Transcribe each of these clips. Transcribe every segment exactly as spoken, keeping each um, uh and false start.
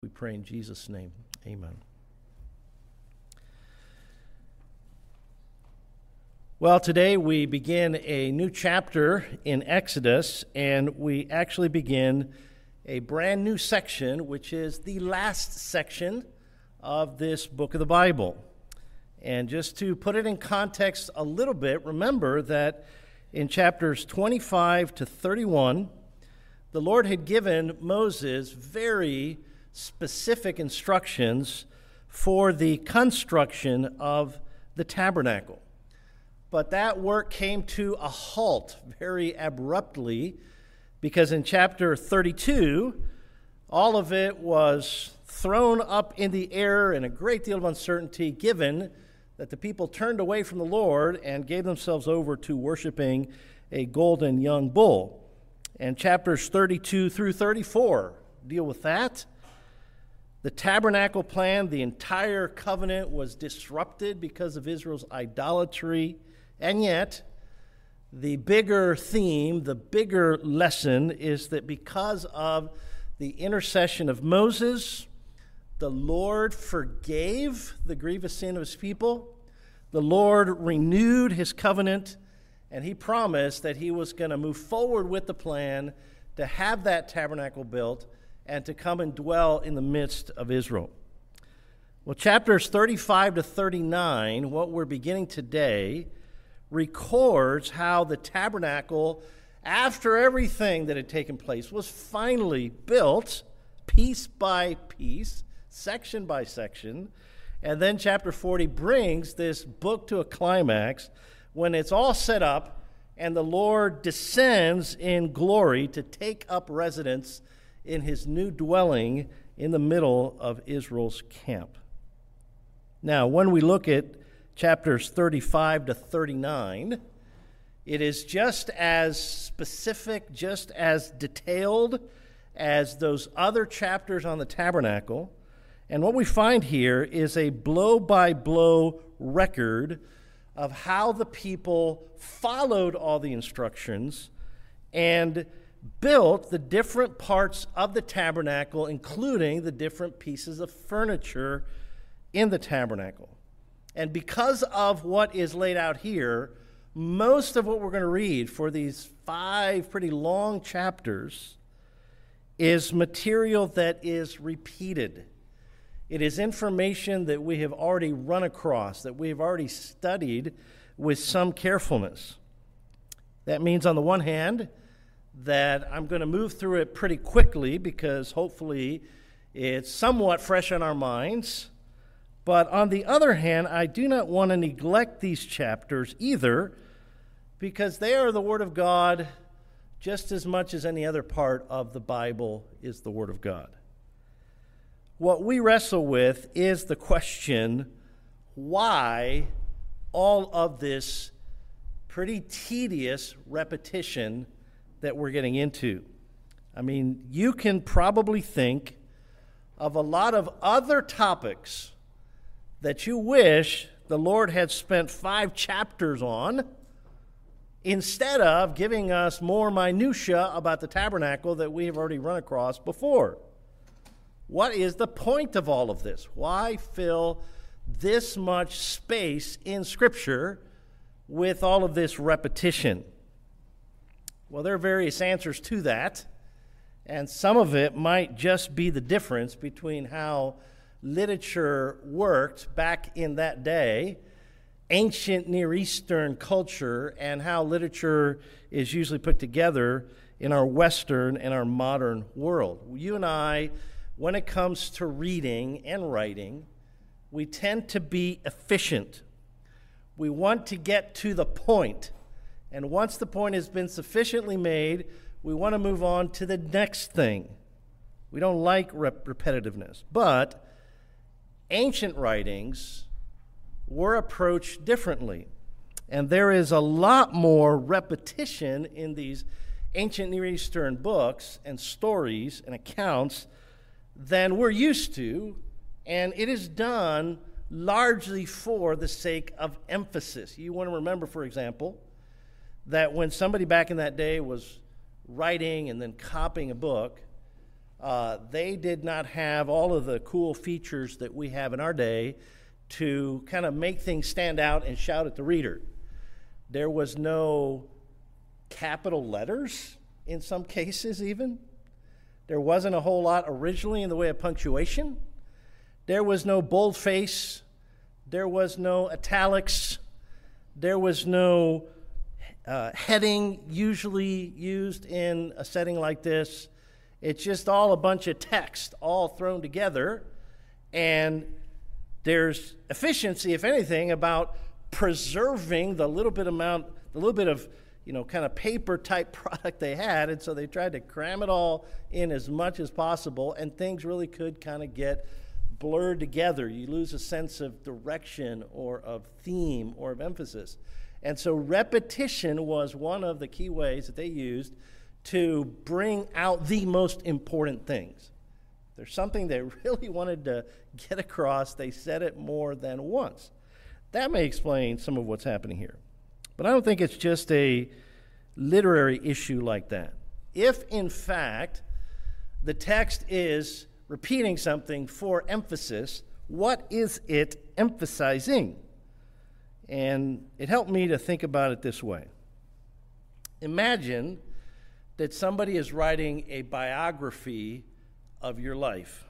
We pray in Jesus' name. Amen. Well, today we begin a new chapter in Exodus, and we actually begin a brand new section, which is the last section of this book of the Bible. And just to put it in context a little bit, remember that in chapters twenty-five to thirty-one, the Lord had given Moses very specific instructions for the construction of the tabernacle. But that work came to a halt very abruptly because in chapter thirty-two, all of it was thrown up in the air and a great deal of uncertainty given that the people turned away from the Lord and gave themselves over to worshiping a golden young bull. And chapters thirty-two through thirty-four deal with that. The tabernacle plan, the entire covenant was disrupted because of Israel's idolatry. And yet, the bigger theme, the bigger lesson is that because of the intercession of Moses, the Lord forgave the grievous sin of his people. The Lord renewed his covenant, and he promised that he was going to move forward with the plan to have that tabernacle built and to come and dwell in the midst of Israel. Well, chapters thirty-five to thirty-nine, what we're beginning today, records how the tabernacle, after everything that had taken place, was finally built piece by piece, section by section. And then chapter forty brings this book to a climax when it's all set up and the Lord descends in glory to take up residence in his new dwelling in the middle of Israel's camp. Now, when we look at chapters thirty-five to thirty-nine, it is just as specific, just as detailed as those other chapters on the tabernacle. And what we find here is a blow-by-blow record of how the people followed all the instructions and built the different parts of the tabernacle, including the different pieces of furniture in the tabernacle. And because of what is laid out here, most of what we're going to read for these five pretty long chapters is material that is repeated. It is information that we have already run across, that we have already studied with some carefulness. That means, on the one hand, that I'm going to move through it pretty quickly because hopefully it's somewhat fresh on our minds. But on the other hand, I do not want to neglect these chapters either because they are the Word of God just as much as any other part of the Bible is the Word of God. What we wrestle with is the question, why all of this pretty tedious repetition that we're getting into? I mean, you can probably think of a lot of other topics that you wish the Lord had spent five chapters on instead of giving us more minutia about the tabernacle that we have already run across before. What is the point of all of this? Why fill this much space in Scripture with all of this repetition? Well, there are various answers to that, and some of it might just be the difference between how literature worked back in that day, ancient Near Eastern culture, and how literature is usually put together in our Western and our modern world. You and I, when it comes to reading and writing, we tend to be efficient. We want to get to the point. And once the point has been sufficiently made, we want to move on to the next thing. We don't like rep- repetitiveness. But ancient writings were approached differently. And there is a lot more repetition in these ancient Near Eastern books and stories and accounts than we're used to. And it is done largely for the sake of emphasis. You want to remember, for example, that when somebody back in that day was writing and then copying a book, Uh, they did not have all of the cool features that we have in our day to kind of make things stand out and shout at the reader. There was no capital letters in some cases even. There wasn't a whole lot originally in the way of punctuation. There was no boldface. There was no italics. There was no uh, heading usually used in a setting like this. It's just all a bunch of text all thrown together, and there's efficiency, if anything, about preserving the little bit amount, the little bit of, you know, kind of paper type product they had, and so they tried to cram it all in as much as possible, and things really could kind of get blurred together. You lose a sense of direction or of theme or of emphasis. And so repetition was one of the key ways that they used to bring out the most important things. If there's something they really wanted to get across, they said it more than once. That may explain some of what's happening here. But I don't think it's just a literary issue like that. If, in fact, the text is repeating something for emphasis, what is it emphasizing? And it helped me to think about it this way. Imagine that somebody is writing a biography of your life,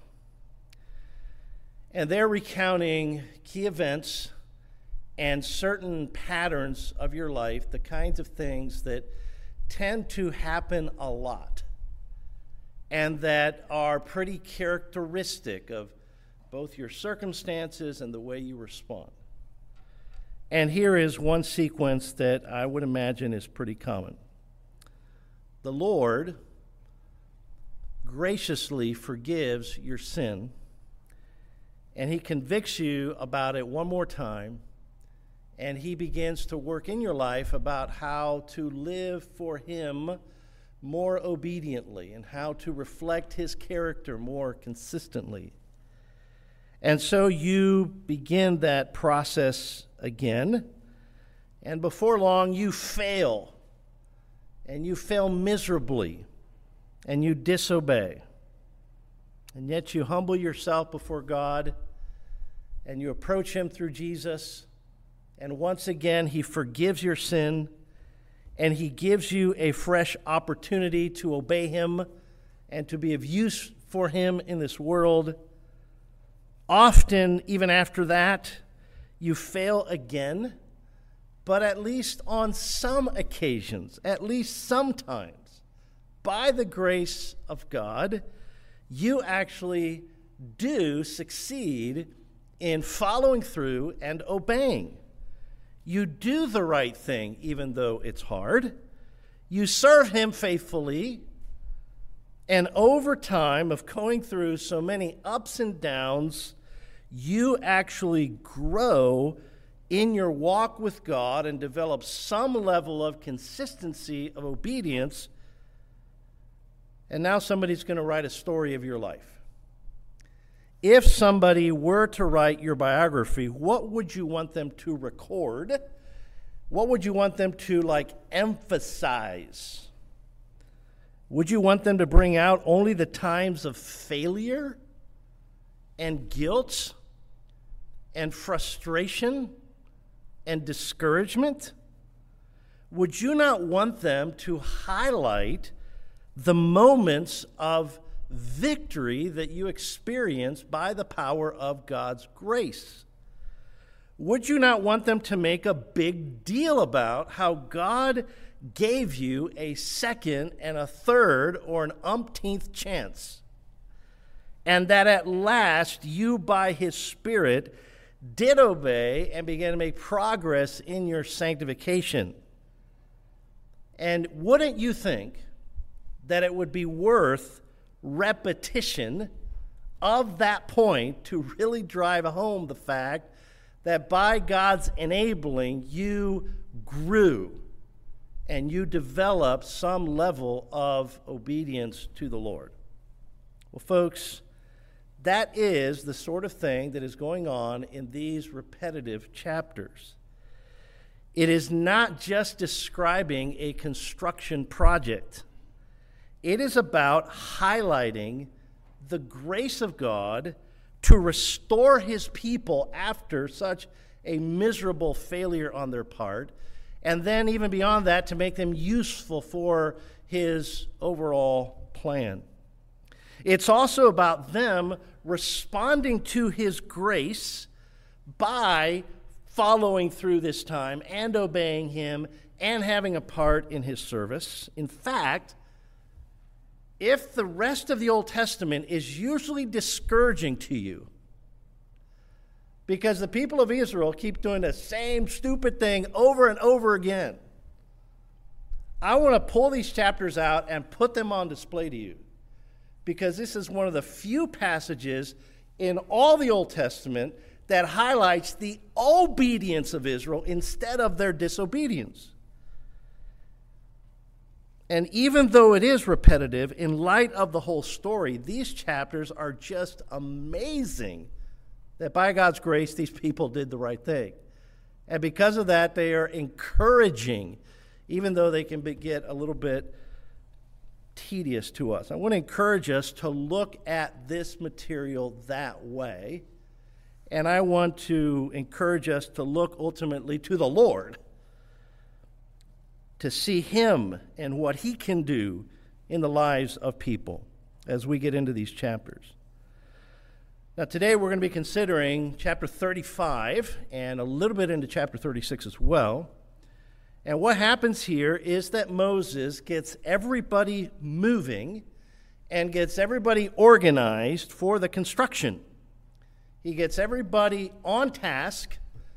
and they're recounting key events and certain patterns of your life, the kinds of things that tend to happen a lot and that are pretty characteristic of both your circumstances and the way you respond. And here is one sequence that I would imagine is pretty common. The Lord graciously forgives your sin, and he convicts you about it one more time, and he begins to work in your life about how to live for him more obediently and how to reflect his character more consistently. And so you begin that process again, and before long you fail, and you fail miserably, and you disobey. And yet you humble yourself before God, and you approach him through Jesus, and once again he forgives your sin, and he gives you a fresh opportunity to obey him and to be of use for him in this world. Often, even after that, you fail again, but at least on some occasions, at least sometimes, by the grace of God, you actually do succeed in following through and obeying. You do the right thing, even though it's hard. You serve him faithfully. And over time of going through so many ups and downs, you actually grow in your walk with God and develop some level of consistency of obedience. And now somebody's going to write a story of your life. If somebody were to write your biography, what would you want them to record? What would you want them to, like, emphasize? Would you want them to bring out only the times of failure and guilt and frustration and discouragement? Would you not want them to highlight the moments of victory that you experience by the power of God's grace? Would you not want them to make a big deal about how God gave you a second and a third or an umpteenth chance, and that at last you, by his Spirit, did obey and began to make progress in your sanctification? And wouldn't you think that it would be worth repetition of that point to really drive home the fact that by God's enabling, you grew and you developed some level of obedience to the Lord? Well, folks, that is the sort of thing that is going on in these repetitive chapters. It is not just describing a construction project. It is about highlighting the grace of God to restore his people after such a miserable failure on their part, and then even beyond that, to make them useful for his overall plan. It's also about them responding to his grace by following through this time and obeying him and having a part in his service. In fact, if the rest of the Old Testament is usually discouraging to you, because the people of Israel keep doing the same stupid thing over and over again, I want to pull these chapters out and put them on display to you, because this is one of the few passages in all the Old Testament that highlights the obedience of Israel instead of their disobedience. And even though it is repetitive, in light of the whole story, these chapters are just amazing that by God's grace, these people did the right thing. And because of that, they are encouraging, even though they can be, get a little bit tedious to us. I want to encourage us to look at this material that way. And I want to encourage us to look ultimately to the Lord, to see him and what he can do in the lives of people as we get into these chapters. Now, today we're going to be considering chapter thirty-five and a little bit into chapter thirty-six as well. And what happens here is that Moses gets everybody moving and gets everybody organized for the construction. He gets everybody on task,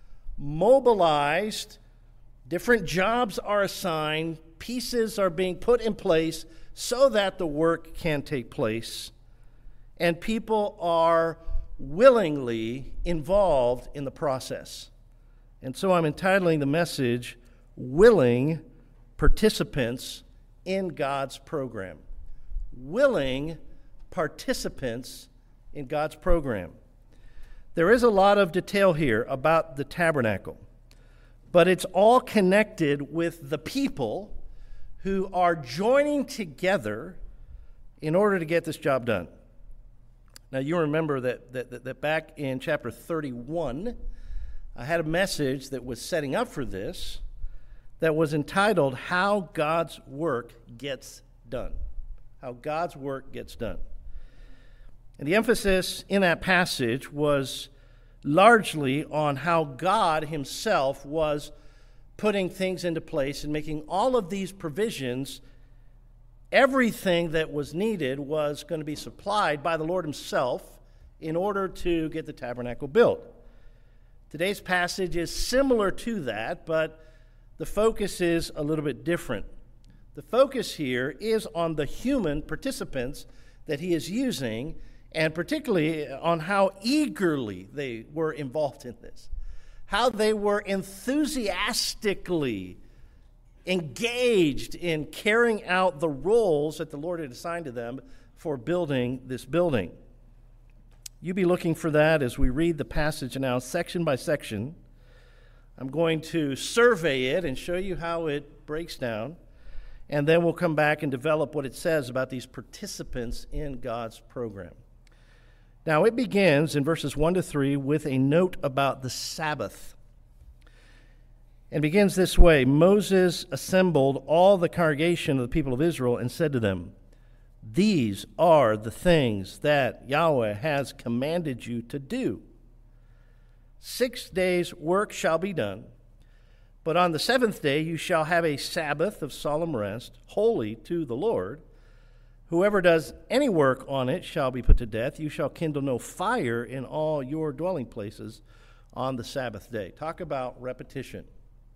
mobilized. Different jobs are assigned, pieces are being put in place so that the work can take place, and people are willingly involved in the process. And so I'm entitling the message, Willing Participants in God's Program. Willing participants in God's program. There is a lot of detail here about the tabernacle, but it's all connected with the people who are joining together in order to get this job done. Now, you remember that, that, that back in chapter thirty-one, I had a message that was setting up for this that was entitled, How God's Work Gets Done. How God's Work Gets Done. And the emphasis in that passage was largely on how God himself was putting things into place and making all of these provisions. Everything that was needed was going to be supplied by the Lord himself in order to get the tabernacle built. Today's passage is similar to that, but the focus is a little bit different. The focus here is on the human participants that he is using, and particularly on how eagerly they were involved in this, how they were enthusiastically engaged in carrying out the roles that the Lord had assigned to them for building this building. You be looking for that as we read the passage now, section by section. I'm going to survey it and show you how it breaks down, and then we'll come back and develop what it says about these participants in God's program. Now, it begins in verses one to three with a note about the Sabbath. And begins this way: Moses assembled all the congregation of the people of Israel and said to them, "These are the things that Yahweh has commanded you to do. Six days' work shall be done, but on the seventh day you shall have a Sabbath of solemn rest, holy to the Lord. Whoever does any work on it shall be put to death. You shall kindle no fire in all your dwelling places on the Sabbath day." Talk about repetition.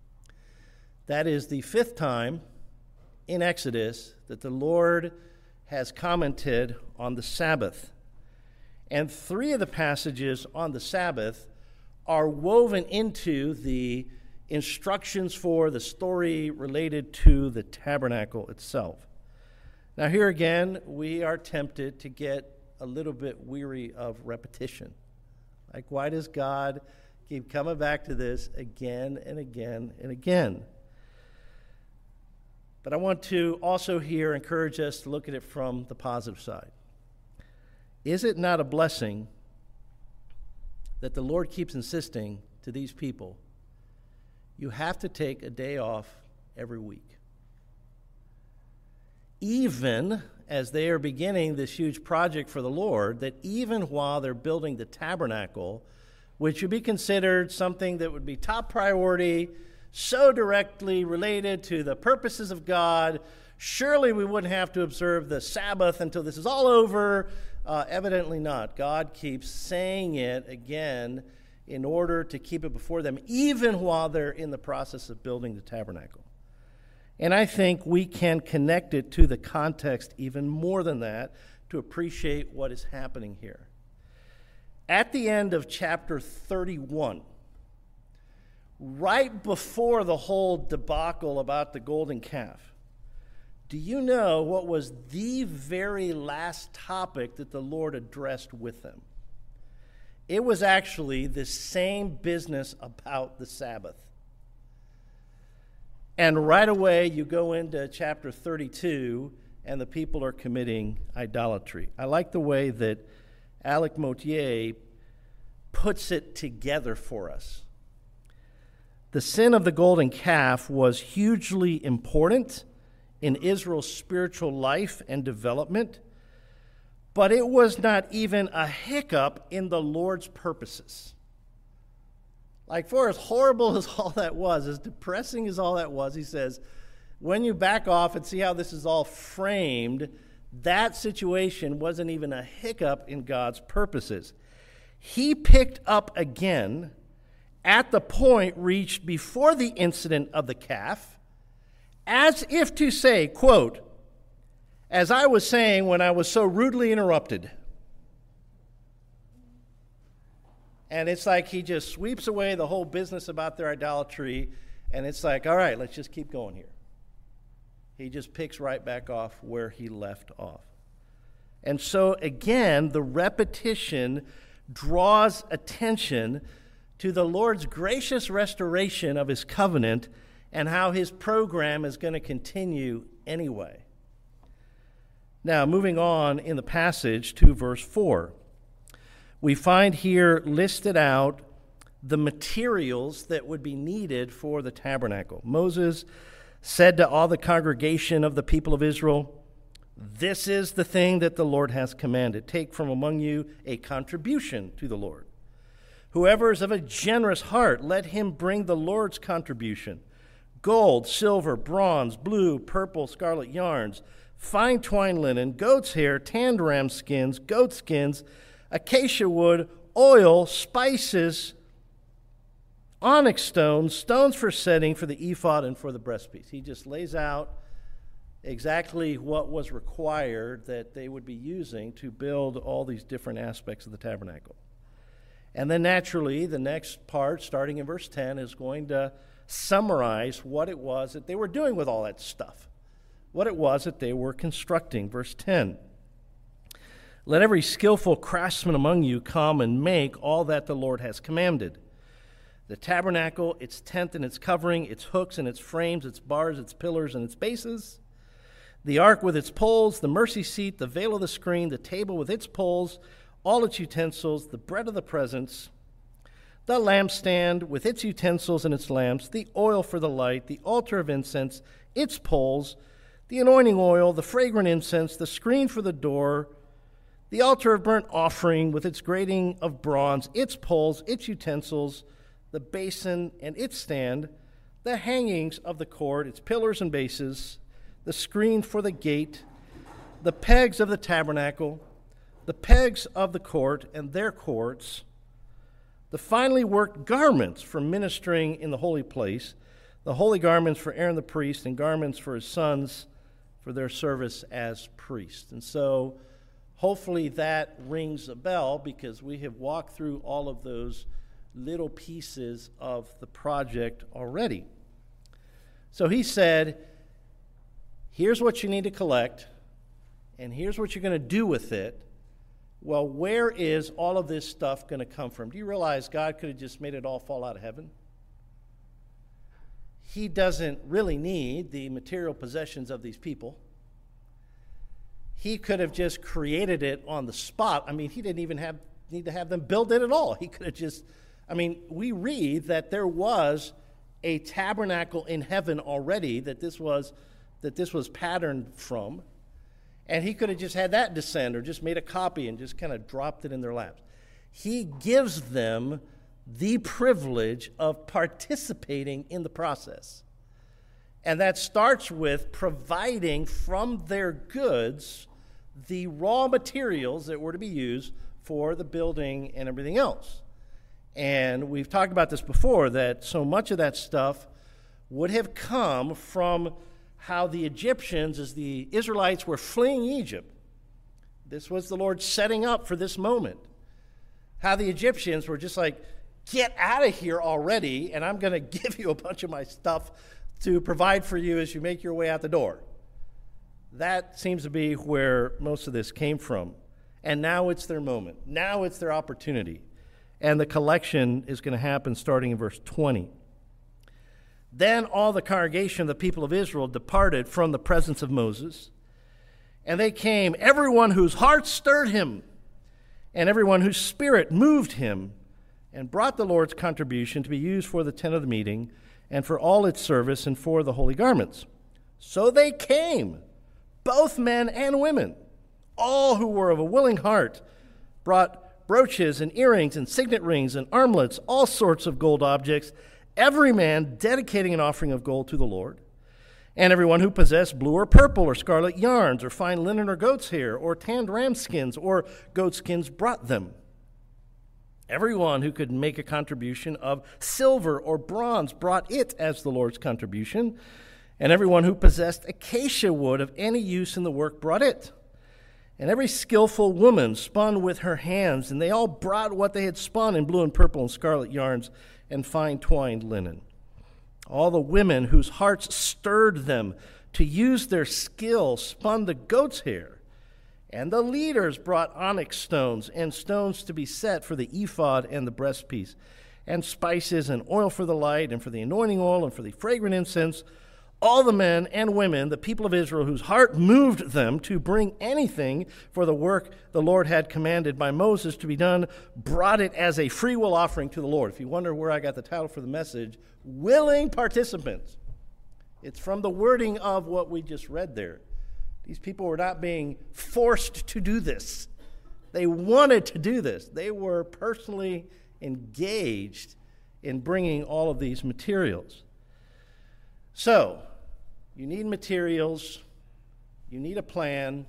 That is the fifth time in Exodus that the Lord has commented on the Sabbath. And three of the passages on the Sabbath are woven into the instructions for the story related to the tabernacle itself. Now, here again, we are tempted to get a little bit weary of repetition. Like, why does God keep coming back to this again and again and again? But I want to also here encourage us to look at it from the positive side. Is it not a blessing that the Lord keeps insisting to these people, you have to take a day off every week? Even as they are beginning this huge project for the Lord, that even while they're building the tabernacle, which would be considered something that would be top priority, so directly related to the purposes of God, surely we wouldn't have to observe the Sabbath until this is all over. Uh, evidently not. God keeps saying it again in order to keep it before them, even while they're in the process of building the tabernacle. And I think we can connect it to the context even more than that to appreciate what is happening here. At the end of chapter thirty-one, right before the whole debacle about the golden calf, do you know what was the very last topic that the Lord addressed with them? It was actually the same business about the Sabbath. And right away, you go into chapter thirty-two, and the people are committing idolatry. I like the way that Alec Motier puts it together for us. The sin of the golden calf was hugely important in Israel's spiritual life and development, but it was not even a hiccup in the Lord's purposes. Like, for as horrible as all that was, as depressing as all that was, he says, when you back off and see how this is all framed, that situation wasn't even a hiccup in God's purposes. He picked up again at the point reached before the incident of the calf, as if to say, quote, as I was saying when I was so rudely interrupted. And it's like he just sweeps away the whole business about their idolatry, and it's like, all right, let's just keep going here. He just picks right back off where he left off. And so, again, the repetition draws attention to the Lord's gracious restoration of his covenant and how his program is going to continue anyway. Now, moving on in the passage to verse four, we find here listed out the materials that would be needed for the tabernacle. Moses said to all the congregation of the people of Israel, "This is the thing that the Lord has commanded. Take from among you a contribution to the Lord. Whoever is of a generous heart, let him bring the Lord's contribution. Gold, silver, bronze, blue, purple, scarlet yarns, fine twine linen, goat's hair, tanned ram skins, goat skins, acacia wood, oil, spices, onyx stones, stones for setting for the ephod and for the breastpiece." He just lays out exactly what was required that they would be using to build all these different aspects of the tabernacle. And then naturally, the next part, starting in verse ten, is going to summarize what it was that they were doing with all that stuff, what it was that they were constructing. Verse ten, "Let every skillful craftsman among you come and make all that the Lord has commanded. The tabernacle, its tent and its covering, its hooks and its frames, its bars, its pillars and its bases, the ark with its poles, the mercy seat, the veil of the screen, the table with its poles, all its utensils, the bread of the presence, the lampstand with its utensils and its lamps, the oil for the light, the altar of incense, its poles, the anointing oil, the fragrant incense, the screen for the door, the altar of burnt offering with its grating of bronze, its poles, its utensils, the basin and its stand, the hangings of the cord, its pillars and bases, the screen for the gate, the pegs of the tabernacle, the pegs of the court and their courts, the finely worked garments for ministering in the holy place, the holy garments for Aaron the priest, and garments for his sons for their service as priests." And so hopefully that rings a bell, because we have walked through all of those little pieces of the project already. So he said, here's what you need to collect, and here's what you're going to do with it. Well, where is all of this stuff going to come from? Do you realize God could have just made it all fall out of heaven? He doesn't really need the material possessions of these people. he could have just created it on the spot. I mean, he didn't even have need to have them build it at all. He could have just, I mean, we read that there was a tabernacle in heaven already that this was that this was patterned from, and he could have just had that descend or just made a copy and just kind of dropped it in their laps. He gives them the privilege of participating in the process. And that starts with providing from their goods the raw materials that were to be used for the building and everything else. And we've talked about this before, that so much of that stuff would have come from how the Egyptians, as the Israelites were fleeing Egypt, this was the Lord setting up for this moment, how the Egyptians were just like, get out of here already, and I'm going to give you a bunch of my stuff to provide for you as you make your way out the door. That seems to be where most of this came from. And now it's their moment. Now it's their opportunity. And the collection is going to happen starting in verse twenty. Then all the congregation of the people of Israel departed from the presence of Moses, and they came, everyone whose heart stirred him, and everyone whose spirit moved him, and brought the Lord's contribution to be used for the tent of the meeting, and for all its service, and for the holy garments. So they came, both men and women, all who were of a willing heart, brought brooches and earrings and signet rings and armlets, all sorts of gold objects, every man dedicating an offering of gold to the Lord. And everyone who possessed blue or purple or scarlet yarns or fine linen or goat's hair or tanned ram skins or goat skins brought them. Everyone who could make a contribution of silver or bronze brought it as the Lord's contribution. And everyone who possessed acacia wood of any use in the work brought it. And every skillful woman spun with her hands, and they all brought what they had spun in blue and purple and scarlet yarns and fine twined linen. All the women whose hearts stirred them to use their skill spun the goat's hair. And the leaders brought onyx stones and stones to be set for the ephod and the breastpiece, and spices and oil for the light and for the anointing oil and for the fragrant incense. All the men and women, the people of Israel, whose heart moved them to bring anything for the work the Lord had commanded by Moses to be done, brought it as a freewill offering to the Lord. If you wonder where I got the title for the message, willing participants. It's from the wording of what we just read there. These people were not being forced to do this. They wanted to do this. They were personally engaged in bringing all of these materials. So, you need materials, you need a plan,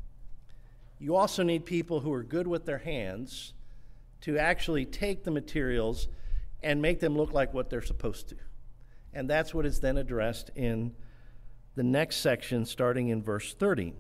you also need people who are good with their hands to actually take the materials and make them look like what they're supposed to. And that's what is then addressed in the next section, starting in verse thirty.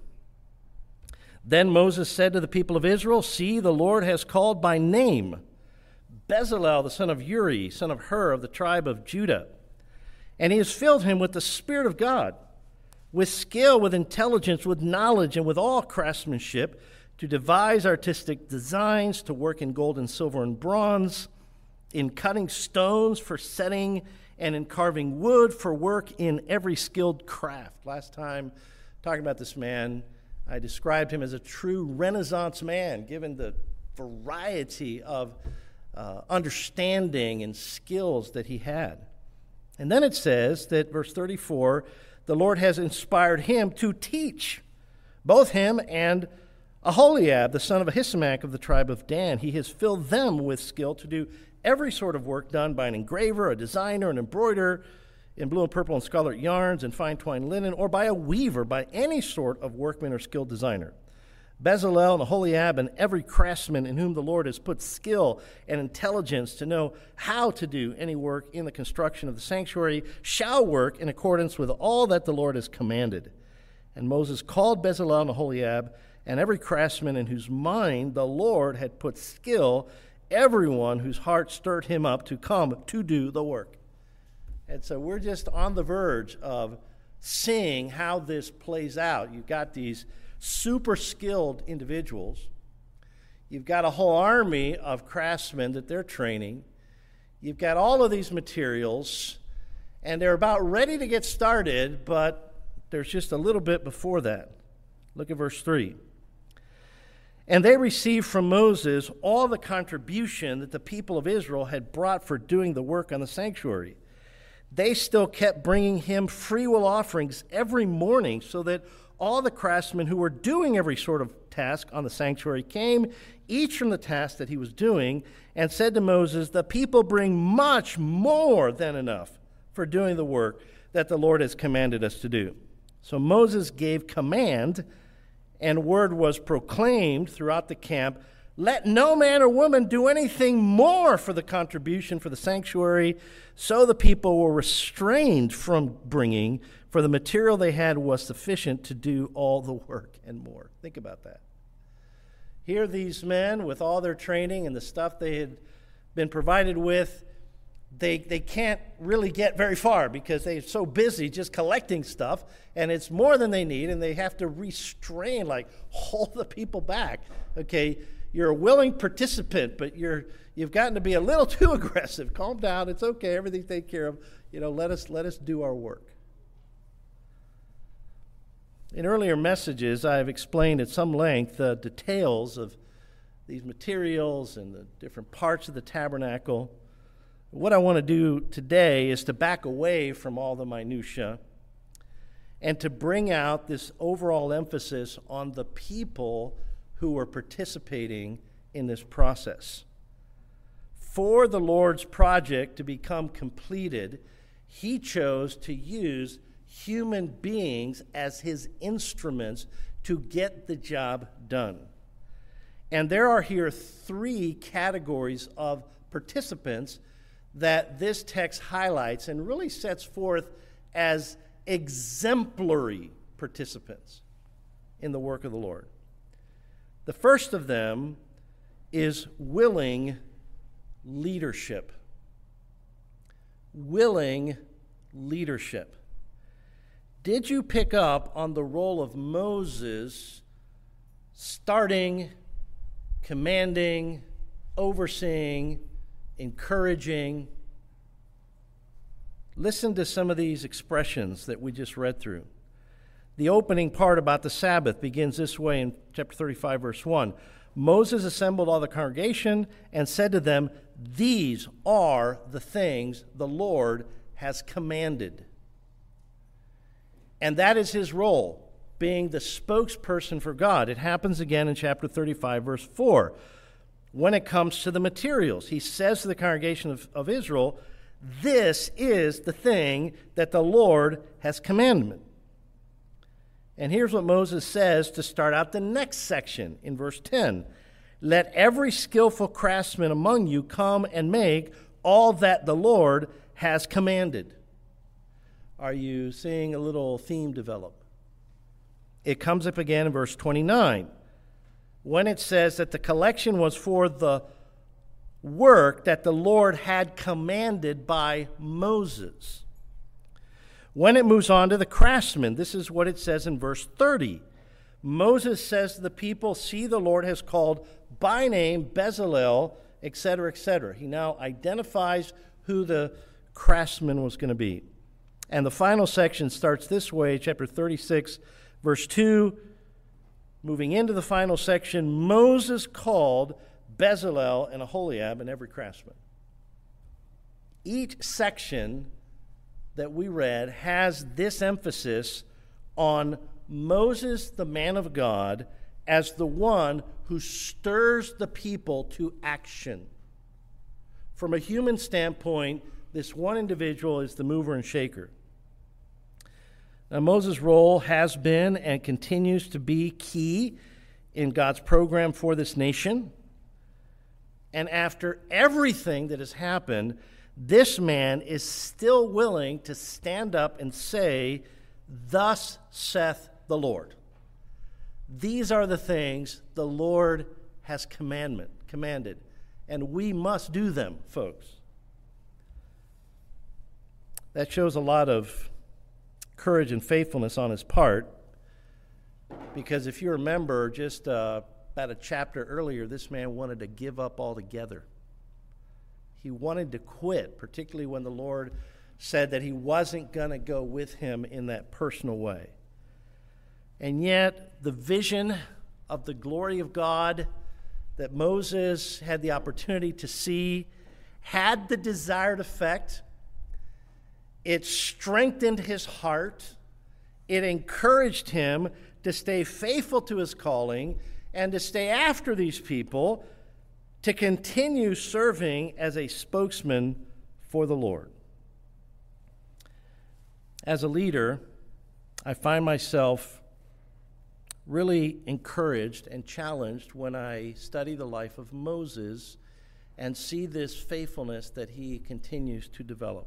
Then Moses said to the people of Israel, "See, the Lord has called by name Bezalel, the son of Uri, son of Hur, of the tribe of Judah. And he has filled him with the Spirit of God, with skill, with intelligence, with knowledge, and with all craftsmanship, to devise artistic designs, to work in gold and silver and bronze, in cutting stones for setting, and in carving wood for work in every skilled craft." Last time, talking about this man, I described him as a true Renaissance man, given the variety of uh, understanding and skills that he had. And then it says that, verse thirty-four, the Lord has inspired him to teach, both him and Aholiab, the son of Ahisamach of the tribe of Dan. He has filled them with skill to do every sort of work done by an engraver, a designer, an embroiderer in blue and purple and scarlet yarns and fine twined linen, or by a weaver, by any sort of workman or skilled designer. Bezalel and Aholiab and every craftsman in whom the Lord has put skill and intelligence to know how to do any work in the construction of the sanctuary shall work in accordance with all that the Lord has commanded. And Moses called Bezalel and Aholiab and every craftsman in whose mind the Lord had put skill, everyone whose heart stirred him up to come to do the work. And so we're just on the verge of seeing how this plays out. You've got these super skilled individuals. You've got a whole army of craftsmen that they're training. You've got all of these materials, and they're about ready to get started, but there's just a little bit before that. Look at verse three. And they received from Moses all the contribution that the people of Israel had brought for doing the work on the sanctuary. They still kept bringing him freewill offerings every morning, so that all the craftsmen who were doing every sort of task on the sanctuary came, each from the task that he was doing, and said to Moses, "The people bring much more than enough for doing the work that the Lord has commanded us to do." So Moses gave command, and word was proclaimed throughout the camp, "Let no man or woman do anything more for the contribution for the sanctuary." So the people were restrained from bringing, for the material they had was sufficient to do all the work and more. Think about that. Here these men, with all their training and the stuff they had been provided with, they they can't really get very far because they're so busy just collecting stuff, and it's more than they need, and they have to restrain, like hold the people back. Okay, you're a willing participant, but you're you've gotten to be a little too aggressive. Calm down. It's okay. Everything's taken care of. You know, let us let us do our work. In earlier messages, I have explained at some length the details of these materials and the different parts of the tabernacle. What I want to do today is to back away from all the minutia and to bring out this overall emphasis on the people who are participating in this process. For the Lord's project to become completed, he chose to use human beings as his instruments to get the job done. And there are here three categories of participants that this text highlights and really sets forth as exemplary participants in the work of the Lord. The first of them is willing leadership. Willing leadership. Did you pick up on the role of Moses starting, commanding, overseeing, encouraging? Listen to some of these expressions that we just read through. The opening part about the Sabbath begins this way in chapter thirty-five, verse one. Moses assembled all the congregation and said to them, "These are the things the Lord has commanded." And that is his role, being the spokesperson for God. It happens again in chapter thirty-five, verse four. When it comes to the materials, he says to the congregation of, of Israel, "This is the thing that the Lord has commanded." And here's what Moses says to start out the next section in verse ten. "Let every skillful craftsman among you come and make all that the Lord has commanded." Are you seeing a little theme develop? It comes up again in verse twenty-nine, when it says that the collection was for the work that the Lord had commanded by Moses. When it moves on to the craftsmen, this is what it says in verse thirty. Moses says to the people, "See, the Lord has called by name Bezalel," et cetera, et cetera. He now identifies who the craftsman was going to be. And the final section starts this way, chapter thirty-six, verse two. Moving into the final section, Moses called Bezalel and Aholiab and every craftsman. Each section that we read has this emphasis on Moses, the man of God, as the one who stirs the people to action. From a human standpoint, this one individual is the mover and shaker. Now, Moses' role has been and continues to be key in God's program for this nation. And after everything that has happened, this man is still willing to stand up and say, "Thus saith the Lord." These are the things the Lord has commandment, commanded, and we must do them, folks. That shows a lot of courage and faithfulness on his part, because if you remember, just uh, about a chapter earlier, this man wanted to give up altogether. He wanted to quit, particularly when the Lord said that he wasn't going to go with him in that personal way. And yet, the vision of the glory of God that Moses had the opportunity to see had the desired effect. It strengthened his heart. It encouraged him to stay faithful to his calling and to stay after these people, to continue serving as a spokesman for the Lord. As a leader, I find myself really encouraged and challenged when I study the life of Moses and see this faithfulness that he continues to develop.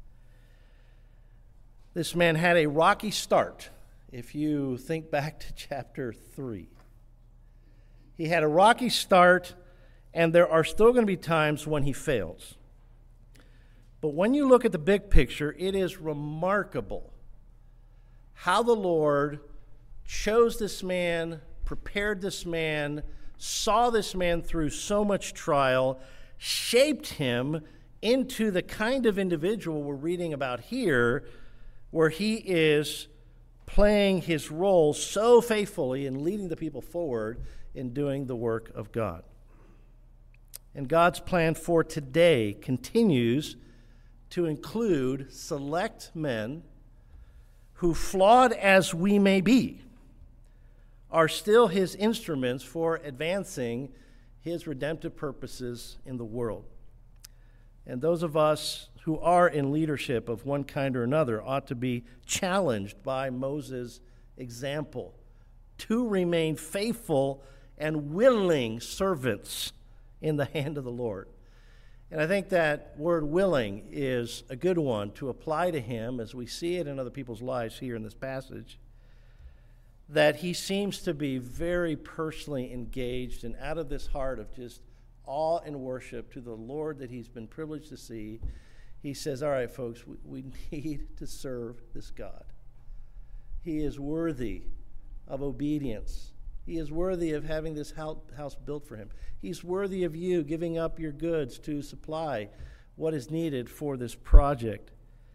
This man had a rocky start, if you think back to chapter three. He had a rocky start, and there are still going to be times when he fails. But when you look at the big picture, it is remarkable how the Lord chose this man, prepared this man, saw this man through so much trial, shaped him into the kind of individual we're reading about here, where he is playing his role so faithfully in leading the people forward in doing the work of God. And God's plan for today continues to include select men who, flawed as we may be, are still his instruments for advancing his redemptive purposes in the world. And those of us who are in leadership of one kind or another ought to be challenged by Moses' example to remain faithful and willing servants in the hand of the Lord. And I think that word willing is a good one to apply to him as we see it in other people's lives here in this passage, that he seems to be very personally engaged and out of this heart of just awe and worship to the Lord that he's been privileged to see. He says, all right, folks, we, we need to serve this God. He is worthy of obedience. He is worthy of having this house built for him. He's worthy of you giving up your goods to supply what is needed for this project.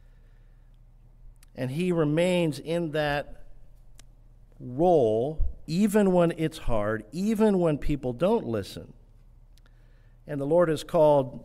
And he remains in that role even when it's hard, even when people don't listen. And the Lord has called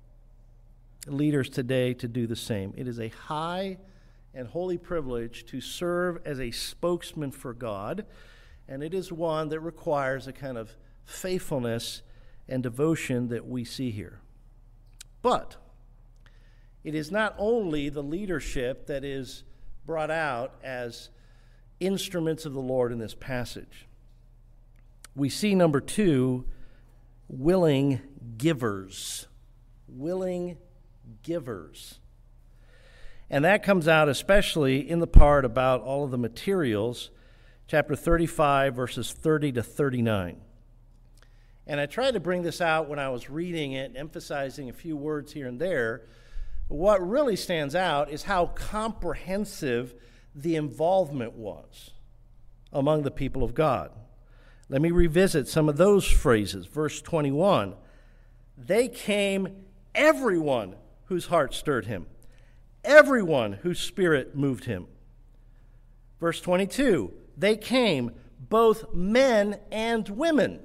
leaders today to do the same. It is a high and holy privilege to serve as a spokesman for God, and it is one that requires a kind of faithfulness and devotion that we see here. But it is not only the leadership that is brought out as instruments of the Lord in this passage. We see, number two, willing givers. Willing givers. And that comes out especially in the part about all of the materials, chapter thirty-five, verses thirty to thirty-nine. And I tried to bring this out when I was reading it, emphasizing a few words here and there. What really stands out is how comprehensive the involvement was among the people of God. Let me revisit some of those phrases. Verse twenty-one, they came, everyone whose heart stirred him, everyone whose spirit moved him. Verse twenty-two, they came, both men and women.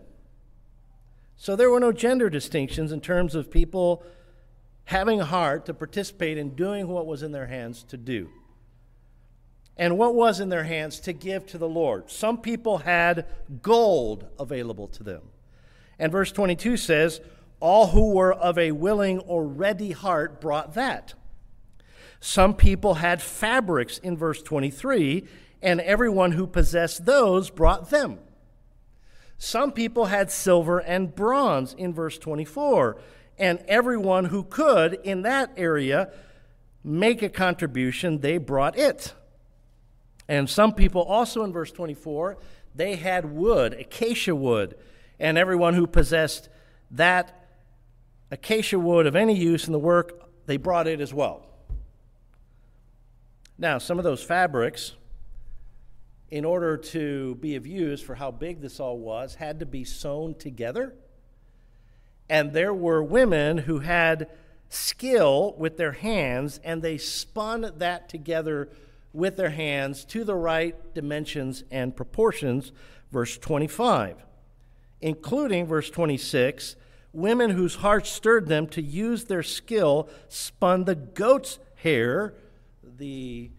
So there were no gender distinctions in terms of people having a heart to participate in doing what was in their hands to do. And what was in their hands to give to the Lord? Some people had gold available to them. And verse twenty-two says, all who were of a willing or ready heart brought that. Some people had fabrics in verse twenty-three, and everyone who possessed those brought them. Some people had silver and bronze in verse twenty-four, and everyone who could in that area make a contribution, they brought it. And some people also in verse twenty-four, they had wood, acacia wood, and everyone who possessed that acacia wood of any use in the work, they brought it as well. Now, some of those fabrics, in order to be of use for how big this all was, had to be sewn together. And there were women who had skill with their hands, and they spun that together with their hands to the right dimensions and proportions, verse twenty-five, including verse twenty-six, women whose hearts stirred them to use their skill spun the goat's hair, the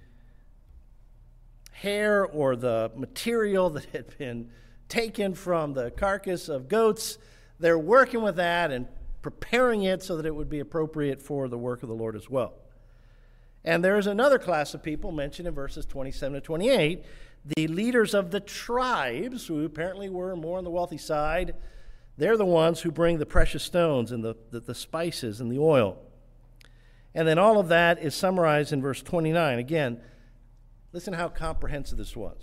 hair or the material that had been taken from the carcass of goats. They're working with that and preparing it so that it would be appropriate for the work of the Lord as well. And there is another class of people mentioned in verses twenty-seven to twenty-eight, the leaders of the tribes, who apparently were more on the wealthy side. They're the ones who bring the precious stones and the, the, the spices and the oil. And then all of that is summarized in verse twenty-nine. Again, listen how comprehensive this was.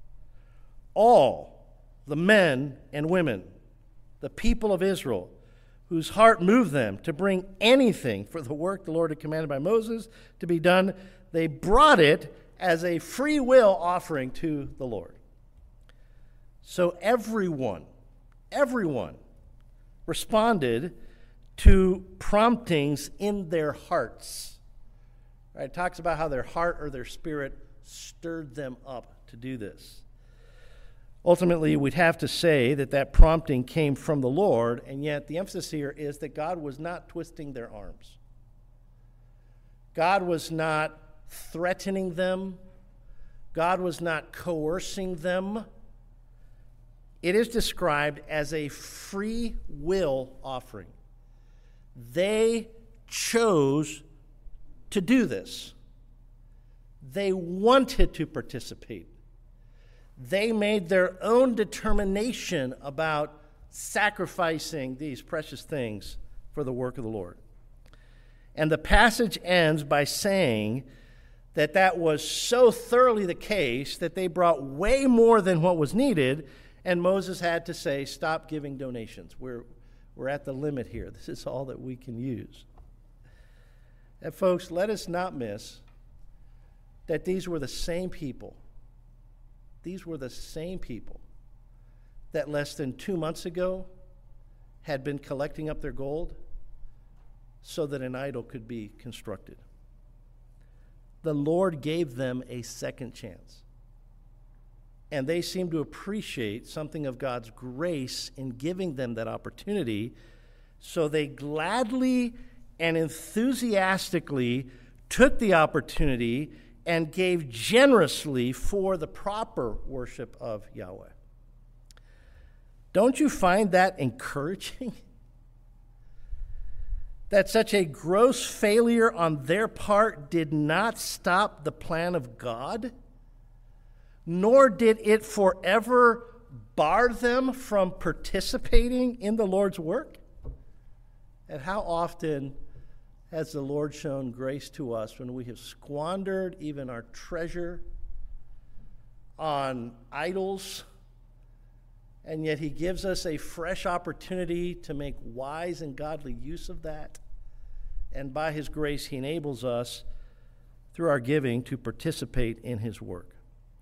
All the men and women, the people of Israel, whose heart moved them to bring anything for the work the Lord had commanded by Moses to be done, they brought it as a free will offering to the Lord. So everyone, everyone responded to promptings in their hearts. Right? It talks about how their heart or their spirit stirred them up to do this. Ultimately, we'd have to say that that prompting came from the Lord, and yet the emphasis here is that God was not twisting their arms. God was not threatening them. God was not coercing them. It is described as a free will offering. They chose to do this. They wanted to participate. They made their own determination about sacrificing these precious things for the work of the Lord. And the passage ends by saying that that was so thoroughly the case that they brought way more than what was needed, and Moses had to say, stop giving donations. We're, we're at the limit here. This is all that we can use. And folks, let us not miss that these were the same people These were the same people that less than two months ago had been collecting up their gold so that an idol could be constructed. The Lord gave them a second chance. And they seemed to appreciate something of God's grace in giving them that opportunity, so they gladly and enthusiastically took the opportunity and gave generously for the proper worship of Yahweh. Don't you find that encouraging? That such a gross failure on their part did not stop the plan of God, nor did it forever bar them from participating in the Lord's work? And how often has the Lord shown grace to us when we have squandered even our treasure on idols, and yet he gives us a fresh opportunity to make wise and godly use of that. And by his grace, he enables us, through our giving, to participate in his work.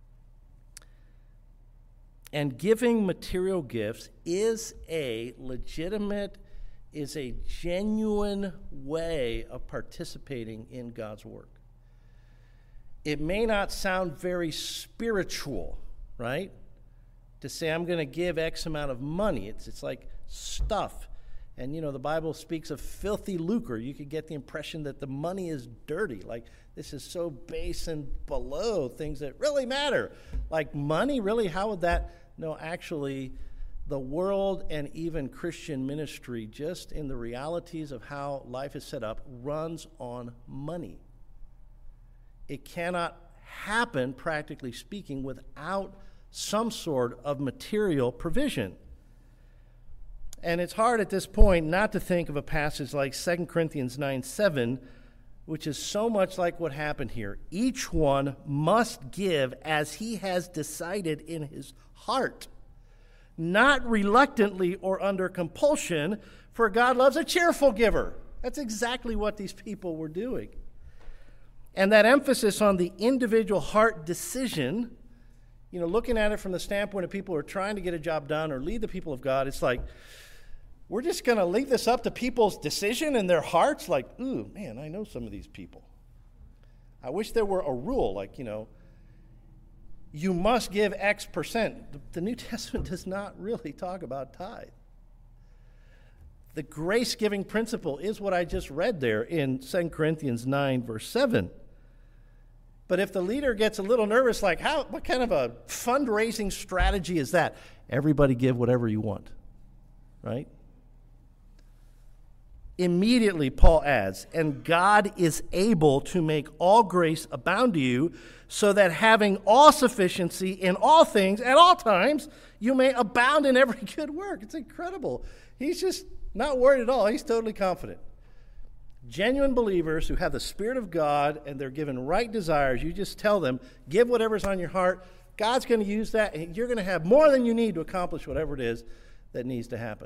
And giving material gifts is a legitimate, is a genuine way of participating in God's work. It may not sound very spiritual, right? To say, I'm going to give X amount of money. It's, it's like stuff. And, you know, the Bible speaks of filthy lucre. You could get the impression that the money is dirty. Like, this is so base and below things that really matter. Like money, really? How would that? No, actually, the world and even Christian ministry, just in the realities of how life is set up, runs on money. It cannot happen, practically speaking, without some sort of material provision. And it's hard at this point not to think of a passage like Second Corinthians nine seven, which is so much like what happened here. Each one must give as he has decided in his heart, not reluctantly or under compulsion, for God loves a cheerful giver. That's exactly what these people were doing. And that emphasis on the individual heart decision, you know, looking at it from the standpoint of people who are trying to get a job done or lead the people of God, it's like, we're just going to leave this up to people's decision and their hearts? Like, ooh, man, I know some of these people. I wish there were a rule, like, you know, you must give X percent. The, the New Testament does not really talk about tithe. The grace-giving principle is what I just read there in Second Corinthians nine, verse seven. But if the leader gets a little nervous, like, how, what kind of a fundraising strategy is that? Everybody give whatever you want, right? Immediately, Paul adds, and God is able to make all grace abound to you, so that having all sufficiency in all things at all times, you may abound in every good work. It's incredible. He's just not worried at all. He's totally confident. Genuine believers who have the Spirit of God and they're given right desires, you just tell them, give whatever's on your heart. God's going to use that, and you're going to have more than you need to accomplish whatever it is that needs to happen.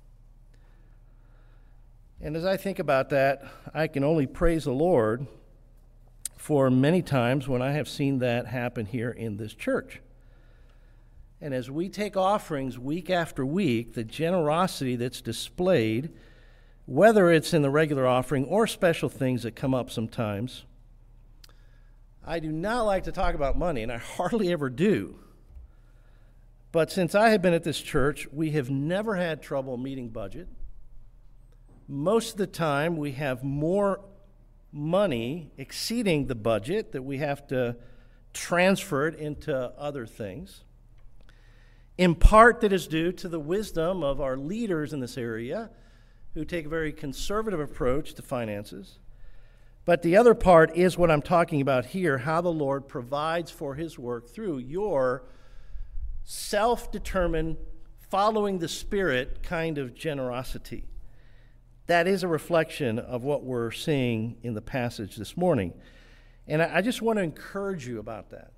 And as I think about that, I can only praise the Lord for many times when I have seen that happen here in this church. And as we take offerings week after week, the generosity that's displayed, whether it's in the regular offering or special things that come up sometimes, I do not like to talk about money, and I hardly ever do. But since I have been at this church, we have never had trouble meeting budget. Most of the time, we have more money exceeding the budget that we have to transfer it into other things. In part, that is due to the wisdom of our leaders in this area who take a very conservative approach to finances. But the other part is what I'm talking about here, how the Lord provides for his work through your self-determined, following the Spirit kind of generosity. That is a reflection of what we're seeing in the passage this morning. And I just want to encourage you about that.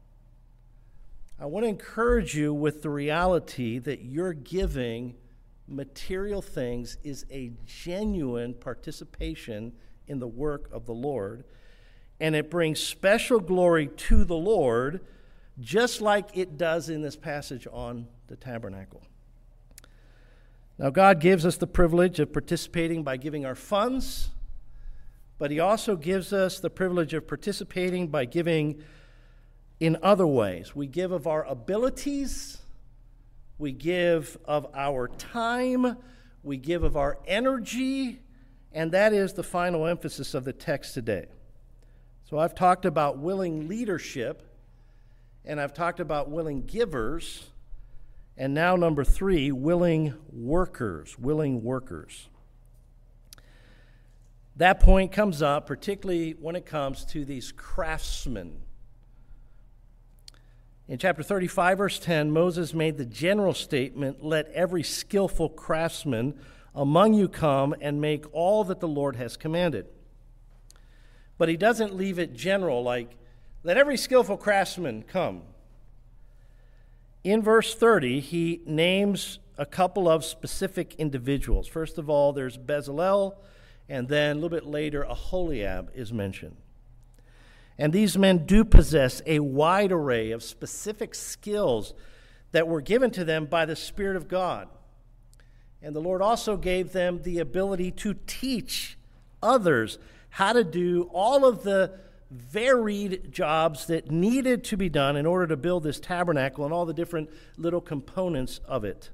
I want to encourage you with the reality that your giving material things is a genuine participation in the work of the Lord, and it brings special glory to the Lord, just like it does in this passage on the tabernacle. Now, God gives us the privilege of participating by giving our funds, but he also gives us the privilege of participating by giving in other ways. We give of our abilities, we give of our time, we give of our energy, and that is the final emphasis of the text today. So I've talked about willing leadership, and I've talked about willing givers, and now number three, willing workers, willing workers. That point comes up particularly when it comes to these craftsmen. In chapter thirty-five, verse ten, Moses made the general statement, let every skillful craftsman among you come and make all that the Lord has commanded. But he doesn't leave it general, like, let every skillful craftsman come. In verse thirty, he names a couple of specific individuals. First of all, there's Bezalel, and then a little bit later, Aholiab is mentioned. And these men do possess a wide array of specific skills that were given to them by the Spirit of God. And the Lord also gave them the ability to teach others how to do all of the varied jobs that needed to be done in order to build this tabernacle and all the different little components of it.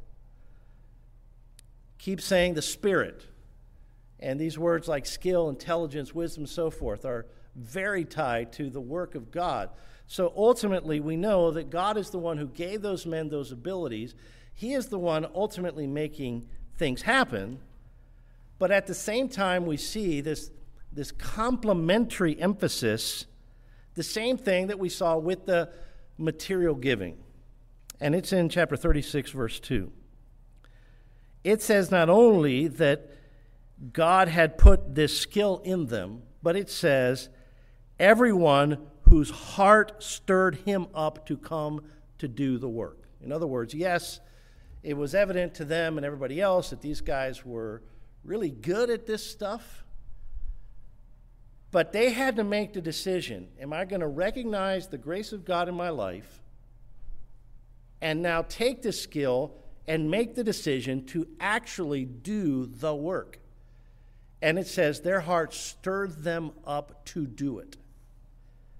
Keep saying the Spirit. And these words like skill, intelligence, wisdom, so forth are very tied to the work of God. So ultimately, we know that God is the one who gave those men those abilities. He is the one ultimately making things happen. But at the same time, we see this, this complementary emphasis, the same thing that we saw with the material giving. And it's in chapter thirty-six, verse two. It says not only that God had put this skill in them, but it says, everyone whose heart stirred him up to come to do the work. In other words, yes, it was evident to them and everybody else that these guys were really good at this stuff, but they had to make the decision, am I going to recognize the grace of God in my life and now take this skill and make the decision to actually do the work? And it says their hearts stirred them up to do it.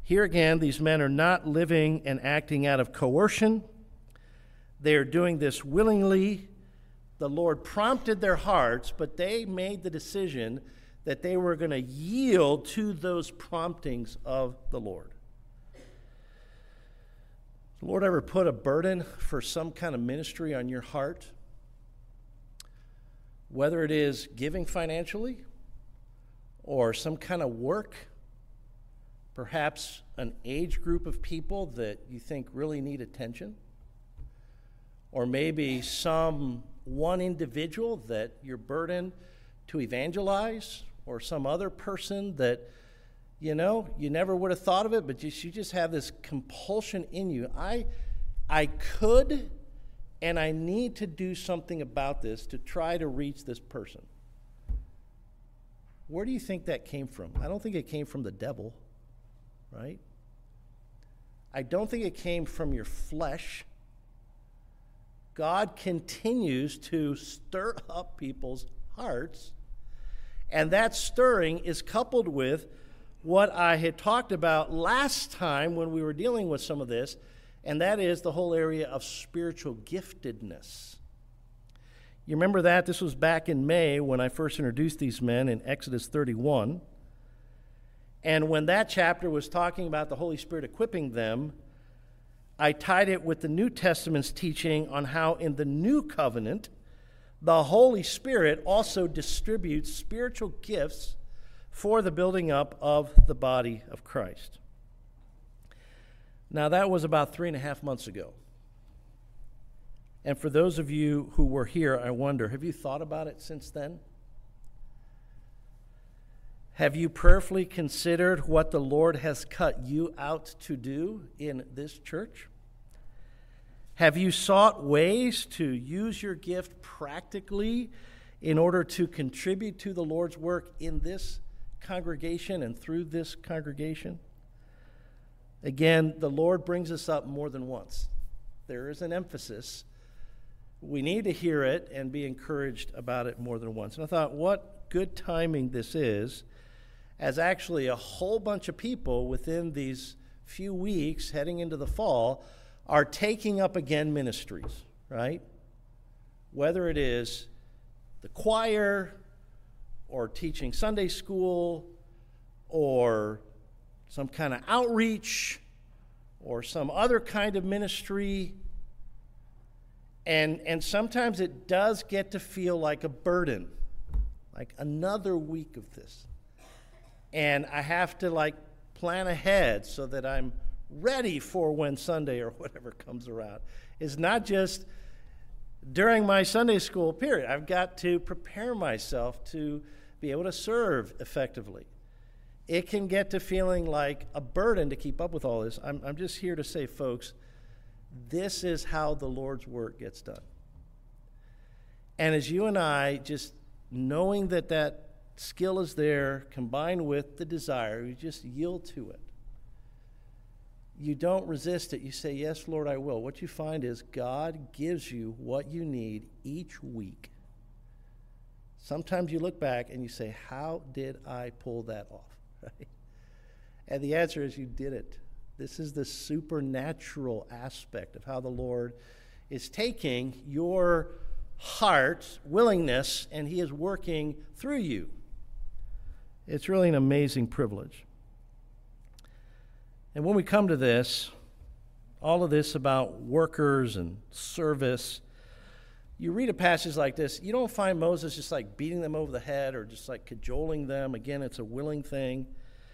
Here again, these men are not living and acting out of coercion. They are doing this willingly. The Lord prompted their hearts, but they made the decision that they were going to yield to those promptings of the Lord. Has the Lord ever put a burden for some kind of ministry on your heart? Whether it is giving financially or some kind of work, perhaps an age group of people that you think really need attention, or maybe some one individual that you're burdened to evangelize, or some other person that, you know, you never would have thought of it, but just, you just have this compulsion in you. I, I could and I need to do something about this to try to reach this person. Where do you think that came from? I don't think it came from the devil, right? I don't think it came from your flesh. God continues to stir up people's hearts, and that stirring is coupled with what I had talked about last time when we were dealing with some of this, and that is the whole area of spiritual giftedness. You remember that? This was back in May when I first introduced these men in Exodus thirty-one. And when that chapter was talking about the Holy Spirit equipping them, I tied it with the New Testament's teaching on how in the New Covenant, the Holy Spirit also distributes spiritual gifts for the building up of the body of Christ. Now, that was about three and a half months ago. And for those of you who were here, I wonder, have you thought about it since then? Have you prayerfully considered what the Lord has cut you out to do in this church? Have you sought ways to use your gift practically in order to contribute to the Lord's work in this congregation and through this congregation? Again, the Lord brings us up more than once. There is an emphasis. We need to hear it and be encouraged about it more than once. And I thought, what good timing this is, as actually a whole bunch of people within these few weeks heading into the fall are taking up again ministries, right? Whether it is the choir or teaching Sunday school or some kind of outreach or some other kind of ministry. And, and sometimes it does get to feel like a burden, like another week of this. And I have to like plan ahead so that I'm ready for when Sunday or whatever comes around. It's not just during my Sunday school period. I've got to prepare myself to be able to serve effectively. It can get to feeling like a burden to keep up with all this. I'm, I'm just here to say, folks, this is how the Lord's work gets done. And as you and I, just knowing that that skill is there, combined with the desire, you just yield to it. You don't resist it. You say, yes, Lord, I will. What you find is God gives you what you need each week. Sometimes you look back and you say, how did I pull that off? Right? And the answer is you did it. This is the supernatural aspect of how the Lord is taking your heart, willingness, and he is working through you. It's really an amazing privilege. And when we come to this, all of this about workers and service, you read a passage like this, you don't find Moses just like beating them over the head or just like cajoling them. Again, it's a willing thing.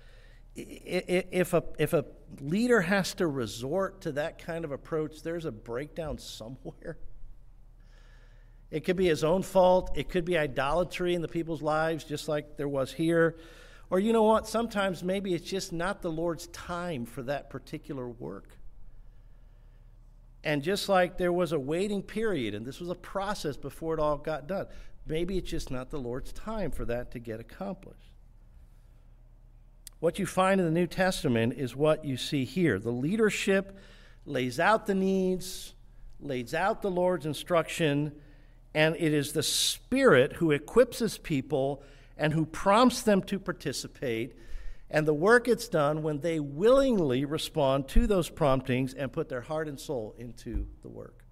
If a, if a leader has to resort to that kind of approach, there's a breakdown somewhere. It could be his own fault. It could be idolatry in the people's lives, just like there was here. Or you know what? Sometimes maybe it's just not the Lord's time for that particular work. And just like there was a waiting period, and this was a process before it all got done, maybe it's just not the Lord's time for that to get accomplished. What you find in the New Testament is what you see here. The leadership lays out the needs, lays out the Lord's instruction, and it is the Spirit who equips his people and who prompts them to participate. And the work gets done when they willingly respond to those promptings and put their heart and soul into the work.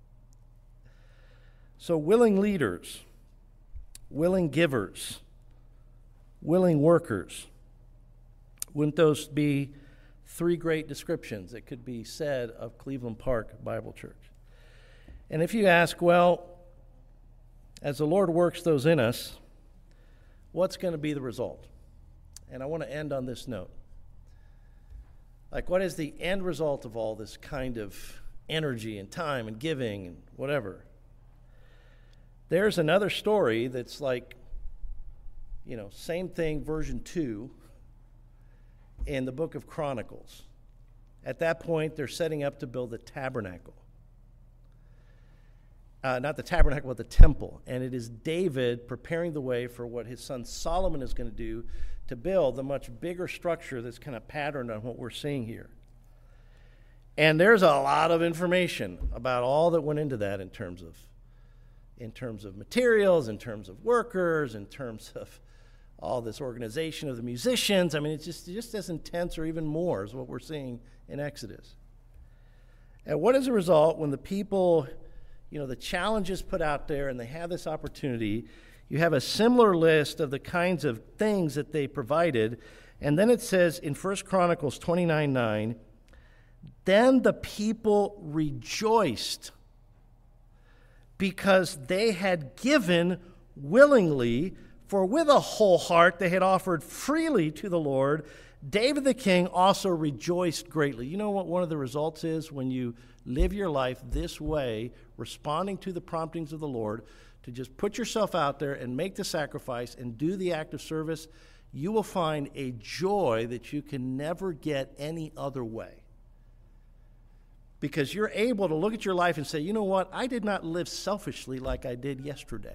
So willing leaders, willing givers, willing workers. Wouldn't those be three great descriptions that could be said of Cleveland Park Bible Church? And if you ask, well, as the Lord works those in us, what's going to be the result? And I want to end on this note. Like, what is the end result of all this kind of energy and time and giving and whatever? There's another story that's like, you know, same thing, version two, in the book of Chronicles. At that point, they're setting up to build the tabernacle. Uh, not the tabernacle, but the temple. And it is David preparing the way for what his son Solomon is going to do to build the much bigger structure that's kind of patterned on what we're seeing here. And there's a lot of information about all that went into that in terms of in terms of materials, in terms of workers, in terms of all this organization of the musicians. I mean, it's just, just as intense or even more is what we're seeing in Exodus. And what is the result when the people, you know, the challenges put out there and they have this opportunity? You have a similar list of the kinds of things that they provided. And then it says in First Chronicles twenty-nine nine, then the people rejoiced because they had given willingly, for with a whole heart they had offered freely to the Lord. David the king also rejoiced greatly. You know what one of the results is when you live your life this way, responding to the promptings of the Lord, to just put yourself out there and make the sacrifice and do the act of service? You will find a joy that you can never get any other way. Because you're able to look at your life and say, you know what, I did not live selfishly like I did yesterday.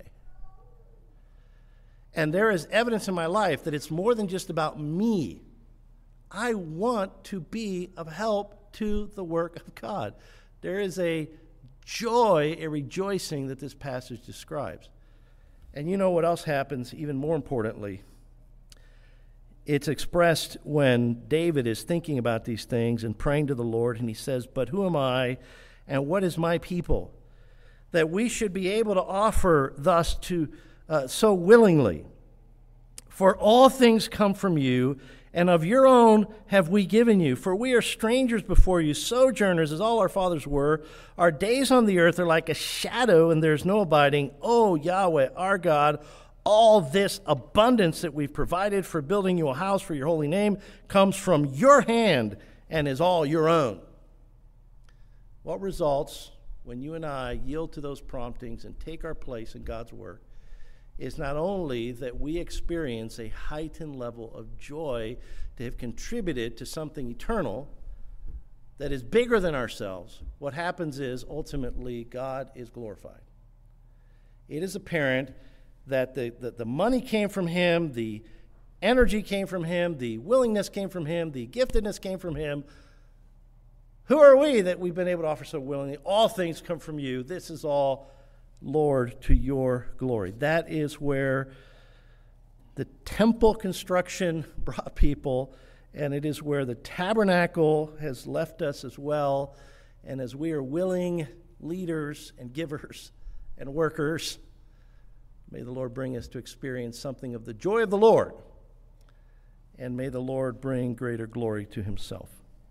And there is evidence in my life that it's more than just about me. I want to be of help to the work of God. There is a joy, a rejoicing that this passage describes. And you know what else happens, even more importantly? It's expressed when David is thinking about these things and praying to the Lord, and he says, but who am I, and what is my people, that we should be able to offer thus to uh, so willingly? For all things come from you, and of your own have we given you. For we are strangers before you, sojourners, as all our fathers were. Our days on the earth are like a shadow, and there's no abiding. O Yahweh, our God, all this abundance that we've provided for building you a house for your holy name comes from your hand and is all your own. What results when you and I yield to those promptings and take our place in God's work is not only that we experience a heightened level of joy to have contributed to something eternal that is bigger than ourselves. What happens is ultimately God is glorified. It is apparent that the, the, the money came from him, the energy came from him, the willingness came from him, the giftedness came from him. Who are we that we've been able to offer so willingly? All things come from you. This is all, Lord, to your glory. That is where the temple construction brought people, and it is where the tabernacle has left us as well. And as we are willing leaders and givers and workers, may the Lord bring us to experience something of the joy of the Lord, and may the Lord bring greater glory to himself.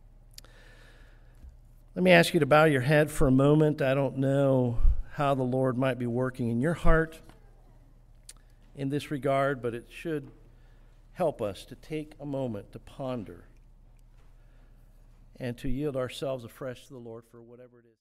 Let me ask you to bow your head for a moment. I don't know how the Lord might be working in your heart in this regard, but it should help us to take a moment to ponder and to yield ourselves afresh to the Lord for whatever it is.